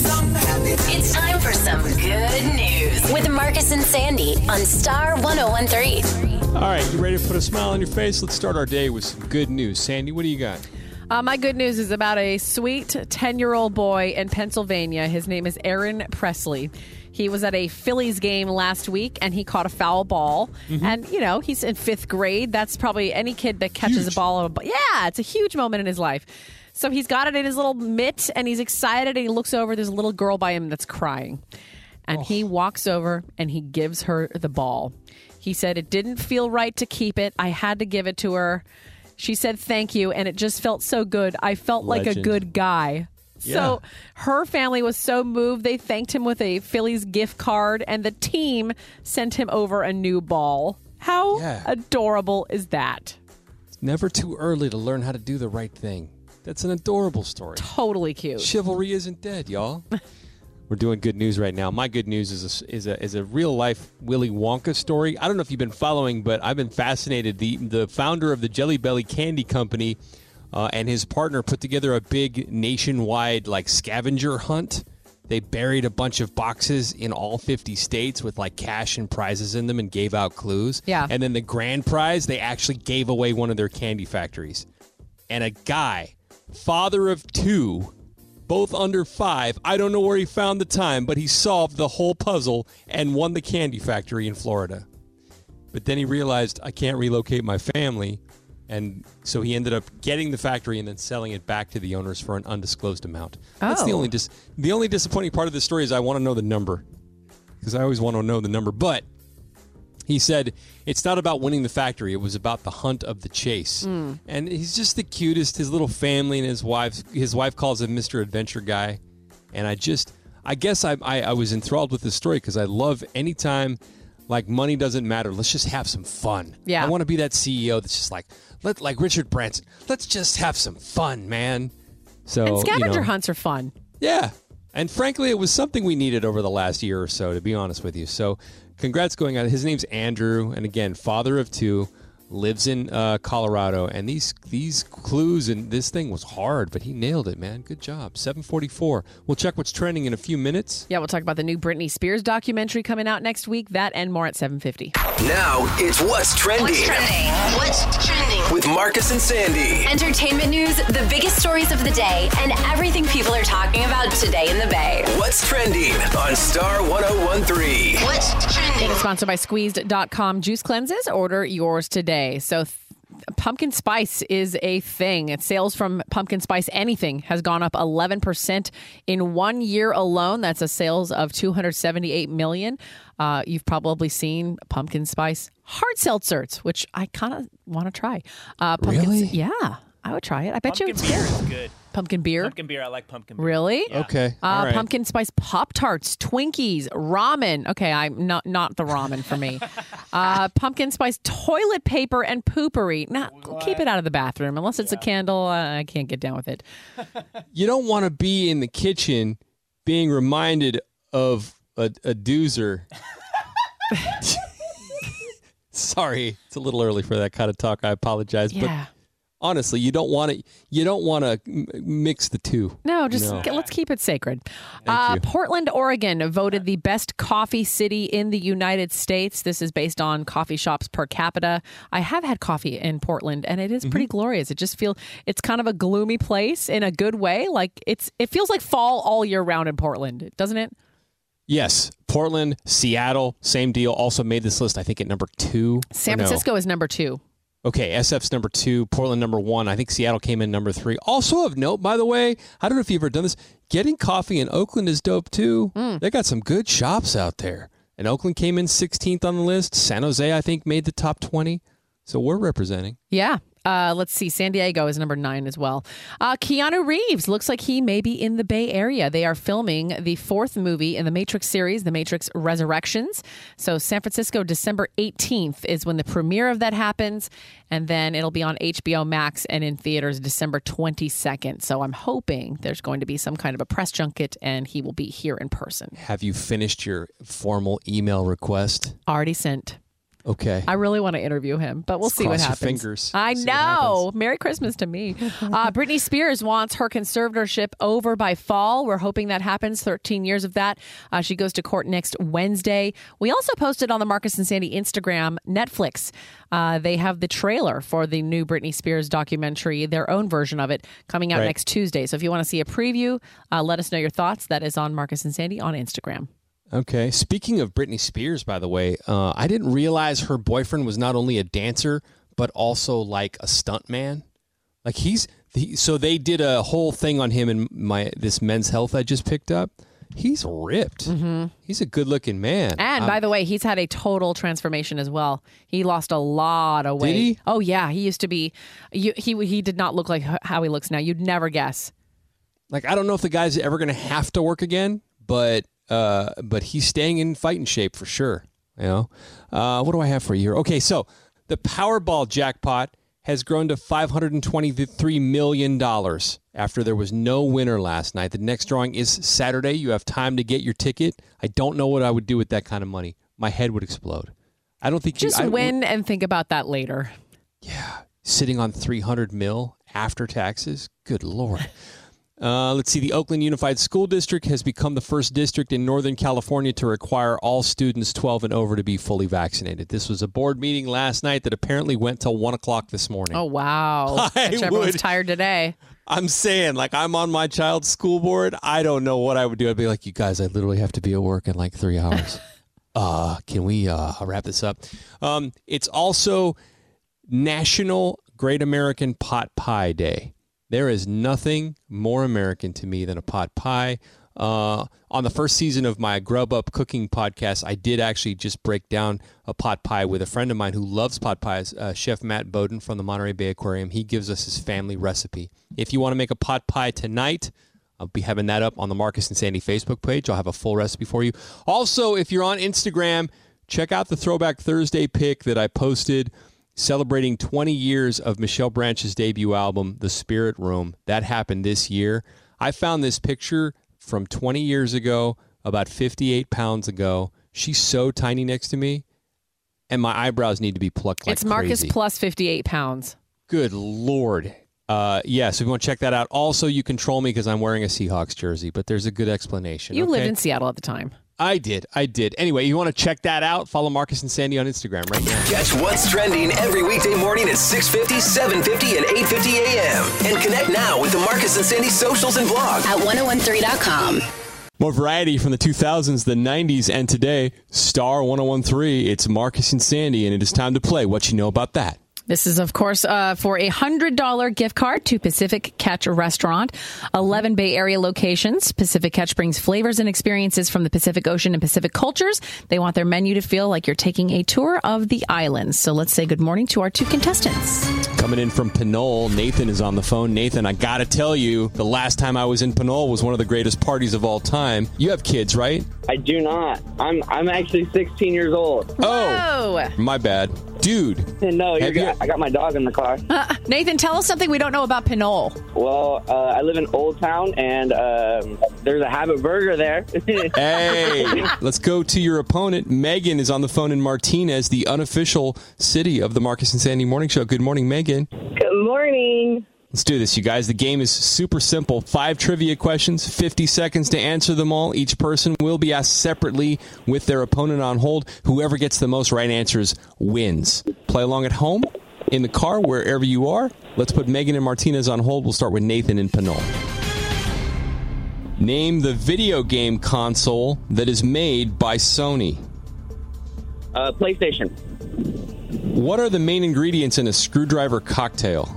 Speaker 1: It's time for some good news with Marcus and Sandy on Star 101.3.
Speaker 2: All right, you ready to put a smile on your face? Let's start our day with some good news. Sandy, what do you got?
Speaker 3: My good news is about a sweet 10-year-old boy in Pennsylvania. His name is Aaron Presley. He was at a Phillies game last week, and he caught a foul ball. Mm-hmm. And, you know, he's in 5th grade. That's probably any kid that catches a ball. Yeah, it's a huge moment in his life. So he's got it in his little mitt, and he's excited, and he looks over. There's a little girl by him that's crying. And he walks over, and he gives her the ball. He said, "It didn't feel right to keep it. I had to give it to her. She said thank you, and it just felt so good. I felt like a good guy." Yeah. So her family was so moved, they thanked him with a Phillies gift card, and the team sent him over a new ball. How adorable is that?
Speaker 2: It's never too early to learn how to do the right thing. That's an adorable story.
Speaker 3: Totally cute.
Speaker 2: Chivalry isn't dead, y'all. We're doing good news right now. My good news is a real life Willy Wonka story. I don't know if you've been following, but I've been fascinated. The founder of the Jelly Belly Candy Company and his partner put together a big nationwide scavenger hunt. They buried a bunch of boxes in all 50 states with cash and prizes in them and gave out clues.
Speaker 3: Yeah.
Speaker 2: And then the grand prize, they actually gave away one of their candy factories. And a guy, father of 2, both under 5. I don't know where he found the time, but he solved the whole puzzle and won the candy factory in Florida. But then he realized, I can't relocate my family. And so he ended up getting the factory and then selling it back to the owners for an undisclosed amount. That's the only disappointing part of the story is I want to know the number. Because I always want to know the number. But he said it's not about winning the factory. It was about the hunt of the chase. And he's just the cutest. His little family and his wife calls him Mr. Adventure Guy. And I guess I was enthralled with this story because I love anytime money doesn't matter. Let's just have some fun.
Speaker 3: Yeah.
Speaker 2: I want to be that CEO that's just like Richard Branson. Let's just have some fun, man. So
Speaker 3: and scavenger hunts are fun.
Speaker 2: Yeah. And frankly, it was something we needed over the last year or so, to be honest with you. So congrats going out. His name's Andrew. And again, father of 2, lives in Colorado. And these clues and this thing was hard, but he nailed it, man. Good job. 7:44. We'll check what's trending in a few minutes.
Speaker 3: Yeah, we'll talk about the new Britney Spears documentary coming out next week. That and more at 7:50.
Speaker 5: Now it's What's Trending.
Speaker 1: What's trending?
Speaker 5: With Marcus and Sandy.
Speaker 1: Entertainment news, the biggest stories of the day, and everything people are talking about today in the Bay.
Speaker 5: What's Trending on Star 101.3.
Speaker 1: What's trending?
Speaker 3: Sponsored by Squeezed.com juice cleanses. Order yours today. So pumpkin spice is a thing. Sales from pumpkin spice anything has gone up 11% in 1 year alone. That's a sales of $278 million. You've probably seen pumpkin spice hard seltzers, which I kind of want to try.
Speaker 2: Really?
Speaker 3: Yeah, I would try it. I bet you it's
Speaker 4: beer is good.
Speaker 3: Pumpkin beer?
Speaker 4: Pumpkin beer. I like pumpkin beer.
Speaker 3: Really?
Speaker 4: Yeah.
Speaker 2: Okay. All right.
Speaker 3: Pumpkin spice Pop-Tarts, Twinkies, ramen. Okay, I'm not the ramen for me. Pumpkin spice toilet paper and poopery. Keep it out of the bathroom. Unless it's a candle, I can't get down with it.
Speaker 2: You don't want to be in the kitchen being reminded of a doozer. Sorry, it's a little early for that kind of talk. I apologize.
Speaker 3: Yeah.
Speaker 2: But honestly, you don't want to mix the two.
Speaker 3: No, let's keep it sacred.
Speaker 2: Thank you.
Speaker 3: Portland, Oregon voted the best coffee city in the United States. This is based on coffee shops per capita. I have had coffee in Portland, and it is pretty glorious. It just it's kind of a gloomy place in a good way. It feels like fall all year round in Portland, doesn't it?
Speaker 2: Yes. Portland, Seattle, same deal. Also made this list, I think, at number 2.
Speaker 3: San Francisco is number 2.
Speaker 2: Okay, SF's number 2, Portland number 1. I think Seattle came in number 3. Also of note, by the way, I don't know if you've ever done this, getting coffee in Oakland is dope too. They got some good shops out there. And Oakland came in 16th on the list. San Jose, I think, made the top 20. So we're representing.
Speaker 3: Yeah. Let's see. San Diego is number 9 as well. Keanu Reeves looks like he may be in the Bay Area. They are filming the 4th movie in the Matrix series, The Matrix Resurrections. So San Francisco, December 18th is when the premiere of that happens. And then it'll be on HBO Max and in theaters December 22nd. So I'm hoping there's going to be some kind of a press junket and he will be here in person.
Speaker 2: Have you finished your formal email request?
Speaker 3: Already sent.
Speaker 2: Okay.
Speaker 3: I really want to interview him, but we'll see what happens.
Speaker 2: Cross your fingers.
Speaker 3: I know. Merry Christmas to me. Britney Spears wants her conservatorship over by fall. We're hoping that happens. 13 years of that. She goes to court next Wednesday. We also posted on the Marcus and Sandy Instagram, Netflix. They have the trailer for the new Britney Spears documentary, their own version of it, coming out next Tuesday. So if you want to see a preview, let us know your thoughts. That is on Marcus and Sandy on Instagram.
Speaker 2: Okay. Speaking of Britney Spears, by the way, I didn't realize her boyfriend was not only a dancer, but also like a stuntman. Like so they did a whole thing on him in this Men's Health I just picked up. He's ripped. Mm-hmm. He's a good-looking man.
Speaker 3: And by the way, he's had a total transformation as well. He lost a lot of weight.
Speaker 2: Did he?
Speaker 3: Oh yeah, he used to be. He did not look like how he looks now. You'd never guess.
Speaker 2: Like I don't know if the guy's ever going to have to work again, but he's staying in fighting shape for sure. You know, what do I have for you here? Okay, so the Powerball jackpot has grown to $523 million after there was no winner last night. The next drawing is Saturday. You have time to get your ticket. I don't know what I would do with that kind of money. My head would explode. I don't think
Speaker 3: just win and think about that later.
Speaker 2: Yeah, sitting on $300 million after taxes. Good Lord. Let's see. The Oakland Unified School District has become the first district in Northern California to require all students 12 and over to be fully vaccinated. This was a board meeting last night that apparently went till 1 o'clock this morning.
Speaker 3: Oh, wow. Everyone's tired today.
Speaker 2: I'm saying, like, I'm on my child's school board. I don't know what I would do. I'd be like, you guys, I literally have to be at work in like 3 hours. Can we wrap this up? It's also National Great American Pot Pie Day. There is nothing more American to me than a pot pie. On the first season of my Grub Up cooking podcast, I did actually just break down a pot pie with a friend of mine who loves pot pies, Chef Matt Bowden from the Monterey Bay Aquarium. He gives us his family recipe. If you want to make a pot pie tonight, I'll be having that up on the Marcus and Sandy Facebook page. I'll have a full recipe for you. Also, if you're on Instagram, check out the Throwback Thursday pic that I posted celebrating 20 years of Michelle Branch's debut album, The Spirit Room. That happened this year. I found this picture from 20 years ago, about 58 pounds ago. She's so tiny next to me, and my eyebrows need to be plucked like
Speaker 3: It's Marcus
Speaker 2: crazy.
Speaker 3: plus 58 pounds.
Speaker 2: Good Lord. So if you want to check that out. Also, you can troll me because I'm wearing a Seahawks jersey, but there's a good explanation.
Speaker 3: You lived in Seattle at the time.
Speaker 2: I did. Anyway, you want to check that out? Follow Marcus and Sandy on Instagram right now.
Speaker 5: Catch what's trending every weekday morning at 6:50, 7:50, and 8:50 a.m. And connect now with the Marcus and Sandy socials and blog
Speaker 1: at 1013.com.
Speaker 2: More variety from the 2000s, the 90s, and today. Star 1013. It's Marcus and Sandy, and it is time to play What You Know About That.
Speaker 7: This is, of course, for a $100 gift card to Pacific Catch Restaurant. 11 Bay Area locations. Pacific Catch brings flavors and experiences from the Pacific Ocean and Pacific cultures. They want their menu to feel like you're taking a tour of the islands. So let's say good morning to our 2 contestants.
Speaker 2: Coming in from Pinole, Nathan is on the phone. Nathan, I got to tell you, the last time I was in Pinole was one of the greatest parties of all time. You have kids, right?
Speaker 10: I do not. I'm actually 16 years old.
Speaker 2: Oh,
Speaker 3: Whoa.
Speaker 2: My bad. Dude.
Speaker 10: No, you're good. I got my dog in the car.
Speaker 3: Nathan, tell us something we don't know about Pinole.
Speaker 10: Well, I live in Old Town, and there's a Habit Burger there.
Speaker 2: Hey, let's go to your opponent. Megan is on the phone in Martinez, the unofficial city of the Marcus and Sandy Morning Show. Good morning, Megan.
Speaker 11: Good morning.
Speaker 2: Let's do this, you guys. The game is super simple. 5 trivia questions, 50 seconds to answer them all. Each person will be asked separately with their opponent on hold. Whoever gets the most right answers wins. Play along at home, in the car, wherever you are. Let's put Megan and Martinez on hold. We'll start with Nathan in Pinole. Name the video game console that is made by Sony.
Speaker 10: PlayStation.
Speaker 2: What are the main ingredients in a screwdriver cocktail?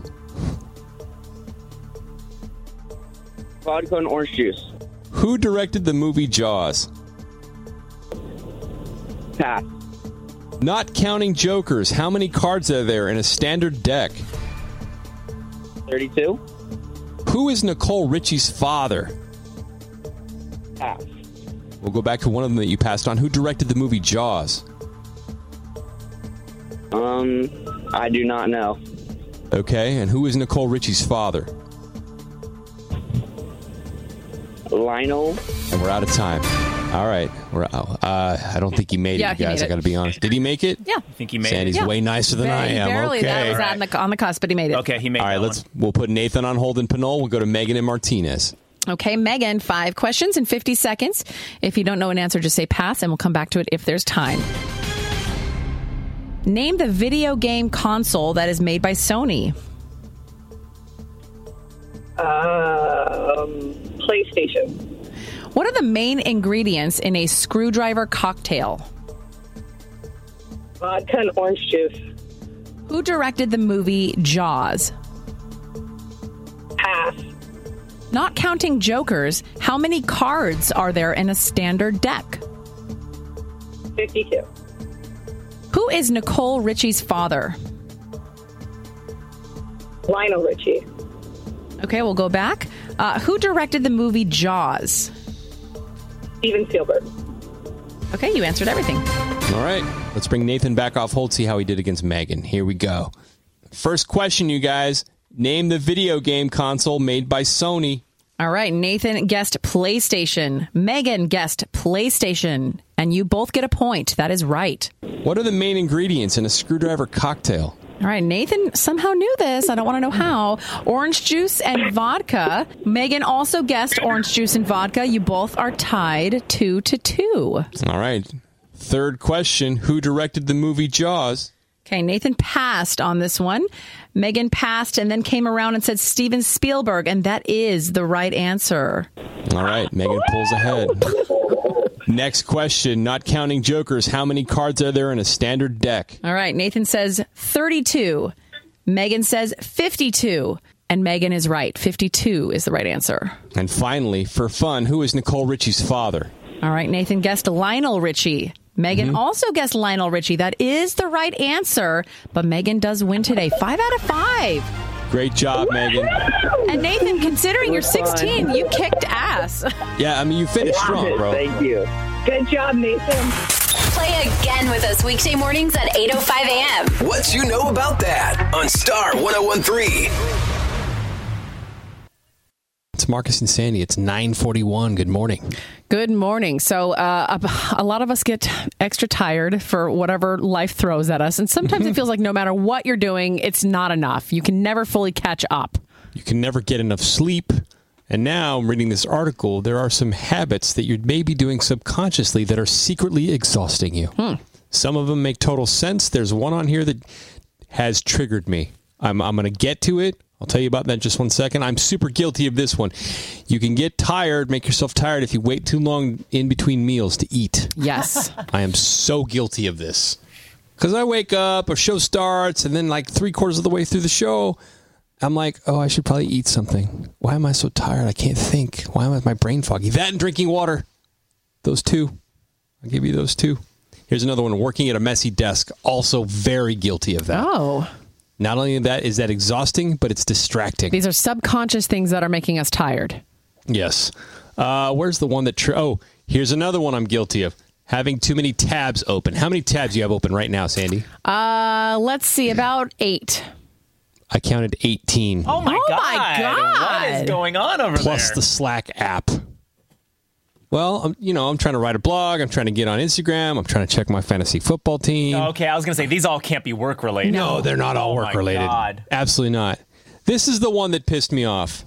Speaker 10: Vodka and orange juice.
Speaker 2: Who directed the movie Jaws?
Speaker 10: Pass.
Speaker 2: Not counting jokers, how many cards are there in a standard deck?
Speaker 10: 32.
Speaker 2: Who is Nicole Richie's father?
Speaker 10: Pass.
Speaker 2: We'll go back to one of them that you passed on. Who directed the movie Jaws?
Speaker 10: I do not know.
Speaker 2: Okay, and who is Nicole Richie's father?
Speaker 10: Lionel.
Speaker 2: And we're out of time. All right. I don't think he made
Speaker 3: Yeah,
Speaker 2: it,
Speaker 3: he
Speaker 2: guys.
Speaker 3: made
Speaker 2: I got to be honest. Did he make it?
Speaker 3: Yeah.
Speaker 4: I think he made
Speaker 2: Sandy's
Speaker 4: it.
Speaker 2: way nicer than I am.
Speaker 3: Barely.
Speaker 2: Okay.
Speaker 3: That was on the cusp, but he made it.
Speaker 4: Okay, he made
Speaker 2: All right,
Speaker 4: that
Speaker 2: we'll put Nathan on hold and Pinole. We'll go to Megan and Martinez.
Speaker 3: Okay, Megan, 5 questions in 50 seconds. If you don't know an answer, just say pass, and we'll come back to it if there's time. Name the video game console that is made by Sony.
Speaker 11: PlayStation.
Speaker 3: What are the main ingredients in a screwdriver cocktail?
Speaker 11: Vodka and orange juice.
Speaker 3: Who directed the movie Jaws?
Speaker 11: Pass.
Speaker 3: Not counting jokers, how many cards are there in a standard deck?
Speaker 11: 52.
Speaker 3: Who is Nicole Richie's father?
Speaker 11: Lionel Richie.
Speaker 3: Okay, we'll go back. Who directed the movie Jaws?
Speaker 11: Steven Spielberg.
Speaker 3: Okay, you answered everything.
Speaker 2: All right. Let's bring Nathan back off hold, see how he did against Megan. Here we go. First question, you guys. Name the video game console made by Sony.
Speaker 3: All right, Nathan guessed PlayStation. Megan guessed PlayStation. And you both get a point. That is right.
Speaker 2: What are the main ingredients in a screwdriver cocktail?
Speaker 3: All right, Nathan somehow knew this. I don't want to know how. Orange juice and vodka. Megan also guessed orange juice and vodka. You both are tied 2-2.
Speaker 2: All right. Third question. Who directed the movie Jaws?
Speaker 3: Okay, Nathan passed on this one. Megan passed and then came around and said Steven Spielberg, and that is the right answer.
Speaker 2: All right, Megan pulls ahead. Next question. Not counting jokers, how many cards are there in a standard deck?
Speaker 3: All right, Nathan says 32. Megan says 52. And Megan is right. 52 is the right answer.
Speaker 2: And finally, for fun, who is Nicole Richie's father?
Speaker 3: All right, Nathan guessed Lionel Richie. Megan also guessed Lionel Richie. That is the right answer, but Megan does win today. 5 out of 5.
Speaker 2: Great job, Megan.
Speaker 3: And Nathan, considering you're 16, you kicked ass.
Speaker 2: Yeah, I mean, you finished strong, bro.
Speaker 10: Thank you.
Speaker 11: Good job, Nathan.
Speaker 1: Play again with us weekday mornings at 8:05 a.m.
Speaker 5: What you know about that on Star 101.3.
Speaker 2: It's Marcus and Sandy. It's 9:41. Good morning.
Speaker 3: Good morning. So a lot of us get extra tired for whatever life throws at us. And sometimes it feels like no matter what you're doing, it's not enough. You can never fully catch up.
Speaker 2: You can never get enough sleep. And now I'm reading this article. There are some habits that you're maybe doing subconsciously that are secretly exhausting you. Some of them make total sense. There's one on here that has triggered me. I'm going to get to it. I'll tell you about that in just 1 second. I'm super guilty of this one. You can get tired, make yourself tired if you wait too long in between meals to eat.
Speaker 3: Yes.
Speaker 2: I am so guilty of this. Because I wake up, a show starts, and then like 3/4 of the way through the show, I'm like, oh, I should probably eat something. Why am I so tired? I can't think. Why am I my brain foggy? That and drinking water. Those two. I'll give you those two. Here's another one. Working at a messy desk. Also very guilty of that.
Speaker 3: Oh.
Speaker 2: Not only that is that exhausting, but it's distracting.
Speaker 3: These are subconscious things that are making us tired.
Speaker 2: Yes. Where's the one that... here's another one I'm guilty of. Having too many tabs open. How many tabs do you have open right now, Sandy?
Speaker 3: Let's see. About 8.
Speaker 2: I counted 18.
Speaker 4: Oh, my God.
Speaker 3: God.
Speaker 4: What is going on over
Speaker 2: Plus
Speaker 4: there?
Speaker 2: the Slack app. Well, I'm trying to write a blog. I'm trying to get on Instagram. I'm trying to check my fantasy football team.
Speaker 4: Okay, I was going to say, these all can't be work-related.
Speaker 2: No, they're not all work-related.
Speaker 4: God.
Speaker 2: Absolutely not. This is the one that pissed me off.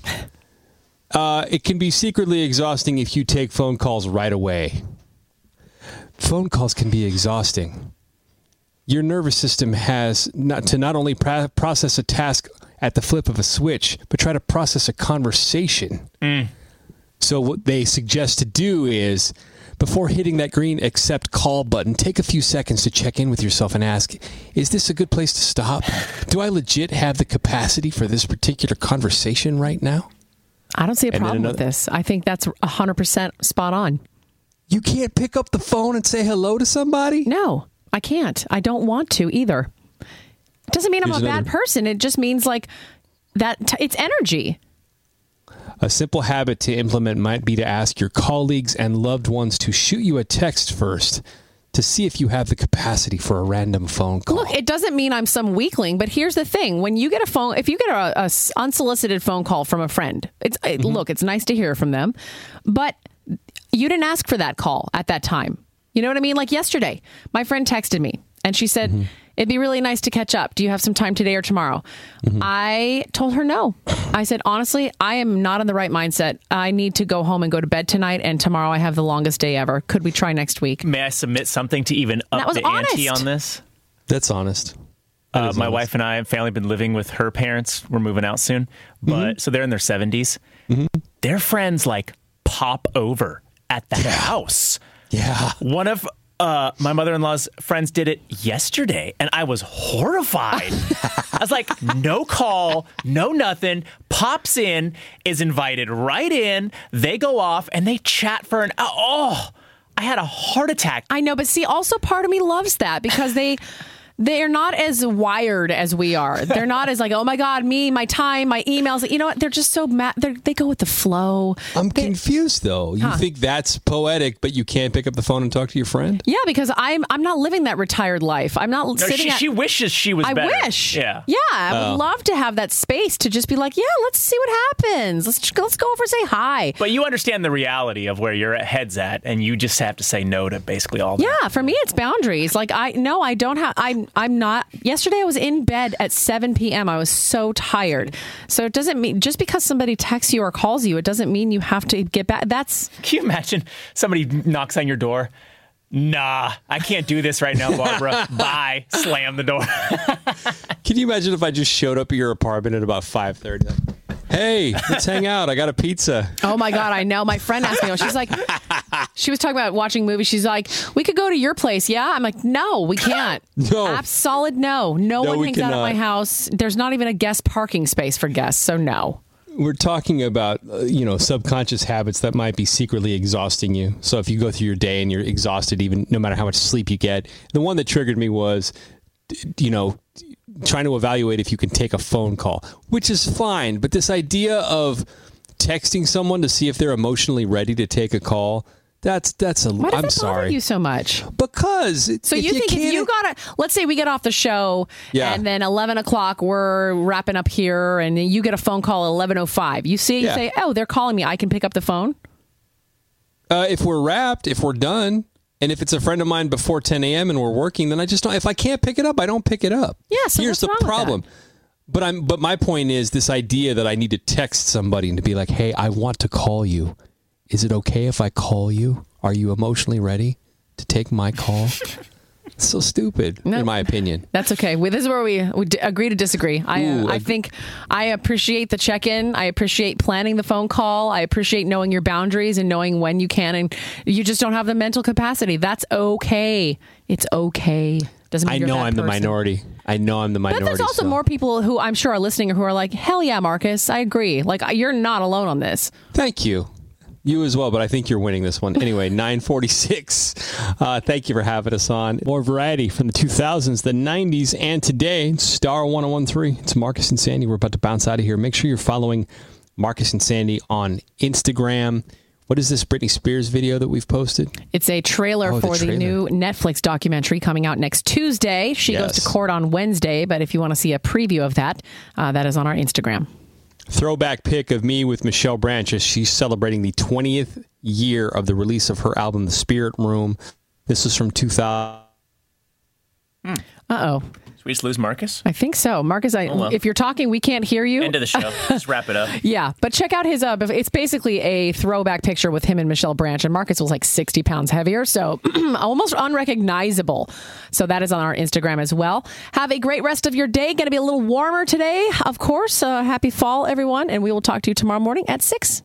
Speaker 2: It can be secretly exhausting if you take phone calls right away. Phone calls can be exhausting. Your nervous system has not only process a task at the flip of a switch, but try to process a conversation. So what they suggest to do is, before hitting that green accept call button, take a few seconds to check in with yourself and ask, is this a good place to stop? Do I legit have the capacity for this particular conversation right now?
Speaker 3: I don't see a problem with this. I think that's 100% spot on.
Speaker 2: You can't pick up the phone and say hello to somebody?
Speaker 3: No, I can't. I don't want to either. It doesn't mean I'm a bad person. It just means like it's energy.
Speaker 2: A simple habit to implement might be to ask your colleagues and loved ones to shoot you a text first to see if you have the capacity for a random phone call.
Speaker 3: Look, it doesn't mean I'm some weakling, but here's the thing. When you get if you get a unsolicited phone call from a friend, look, it's nice to hear from them, but you didn't ask for that call at that time. You know what I mean? Like yesterday, my friend texted me and she said, it'd be really nice to catch up. Do you have some time today or tomorrow? I told her no. I said, honestly, I am not in the right mindset. I need to go home and go to bed tonight, and tomorrow I have the longest day ever. Could we try next week?
Speaker 4: May I submit something to even up the ante on this?
Speaker 2: That's honest.
Speaker 4: My wife and I have family been living with her parents. We're moving out soon. But so they're in their 70s. Their friends like pop over at the house.
Speaker 2: Yeah.
Speaker 4: One of my mother-in-law's friends did it yesterday, and I was horrified. I was like, no call, no nothing, pops in, is invited right in, they go off, and they chat for an hour. Oh, I had a heart attack.
Speaker 3: I know, but see, also part of me loves that because they're not as wired as we are. They're not as like, oh my God, me, my time, my emails. You know what? They're just so mad. They go with the flow.
Speaker 2: I'm confused though. You think that's poetic, but you can't pick up the phone and talk to your friend?
Speaker 3: Yeah, because I'm not living that retired life. I'm not sitting.
Speaker 4: She wishes she was better.
Speaker 3: I wish.
Speaker 4: Yeah.
Speaker 3: Yeah. I would love to have that space to just be like, yeah, let's see what happens. Let's go over and say hi.
Speaker 4: But you understand the reality of where your head's at, and you just have to say no to basically all that.
Speaker 3: Yeah. For me, it's boundaries. Like I don't have. I'm not. Yesterday, I was in bed at 7 p.m. I was so tired. So it doesn't mean just because somebody texts you or calls you, it doesn't mean you have to get back.
Speaker 4: Can you imagine somebody knocks on your door? Nah, I can't do this right now, Barbara. Bye. Slam the door.
Speaker 2: Can you imagine if I just showed up at your apartment at about 5:30? Like, hey, let's hang out. I got a pizza.
Speaker 3: Oh my God, I know. My friend asked me, she's like, she was talking about watching movies. She's like, we could go to your place. Yeah. I'm like, no, we can't.
Speaker 2: No.
Speaker 3: Solid no. No one hangs out at my house. There's not even a guest parking space for guests. So no.
Speaker 2: We're talking about, subconscious habits that might be secretly exhausting you. So if you go through your day and you're exhausted, even no matter how much sleep you get, the one that triggered me was, trying to evaluate if you can take a phone call, which is fine. But this idea of texting someone to see if they're emotionally ready to take a call, that's a.
Speaker 3: Why does
Speaker 2: I'm
Speaker 3: that
Speaker 2: sorry.
Speaker 3: bother you so much?
Speaker 2: Because
Speaker 3: so you think if you gotta, let's say we get off the show, and then 11 o'clock we're wrapping up here, and you get a phone call at 11:05. You say, oh, they're calling me. I can pick up the phone.
Speaker 2: If we're wrapped, if we're done. And if it's a friend of mine before 10 a.m. and we're working, then I just don't. If I can't pick it up, I don't pick it up.
Speaker 3: Yeah. So
Speaker 2: here's the problem. But my point is this idea that I need to text somebody and to be like, hey, I want to call you. Is it okay if I call you? Are you emotionally ready to take my call? It's so stupid, in my opinion.
Speaker 3: That's okay. This is where we agree to disagree. I think I appreciate the check-in. I appreciate planning the phone call. I appreciate knowing your boundaries and knowing when you can, and you just don't have the mental capacity. That's okay. It's okay. Doesn't mean
Speaker 2: I'm the minority. I know I'm the minority.
Speaker 3: But there's also more people who I'm sure are listening who are like, hell yeah, Marcus, I agree. Like, you're not alone on this.
Speaker 2: Thank you. You as well, but I think you're winning this one. Anyway, 9:46. Thank you for having us on. More variety from the 2000s, the 90s, and today. Star 1013. It's Marcus and Sandy. We're about to bounce out of here. Make sure you're following Marcus and Sandy on Instagram. What is this Britney Spears video that we've posted?
Speaker 3: It's a trailer for the new Netflix documentary coming out next Tuesday. She goes to court on Wednesday, but if you want to see a preview of that, that is on our Instagram.
Speaker 2: Throwback pic of me with Michelle Branch as she's celebrating the 20th year of the release of her album, The Spirit Room. This is from 2000.
Speaker 3: Uh-oh.
Speaker 4: Did we just lose Marcus?
Speaker 3: I think so. Marcus, if you're talking, we can't hear you.
Speaker 4: End of the show. Let's wrap it up.
Speaker 3: Yeah, but check out his, it's basically a throwback picture with him and Michelle Branch, and Marcus was like 60 pounds heavier, so almost unrecognizable. So that is on our Instagram as well. Have a great rest of your day. Going to be a little warmer today, of course. Happy fall, everyone, and we will talk to you tomorrow morning at 6.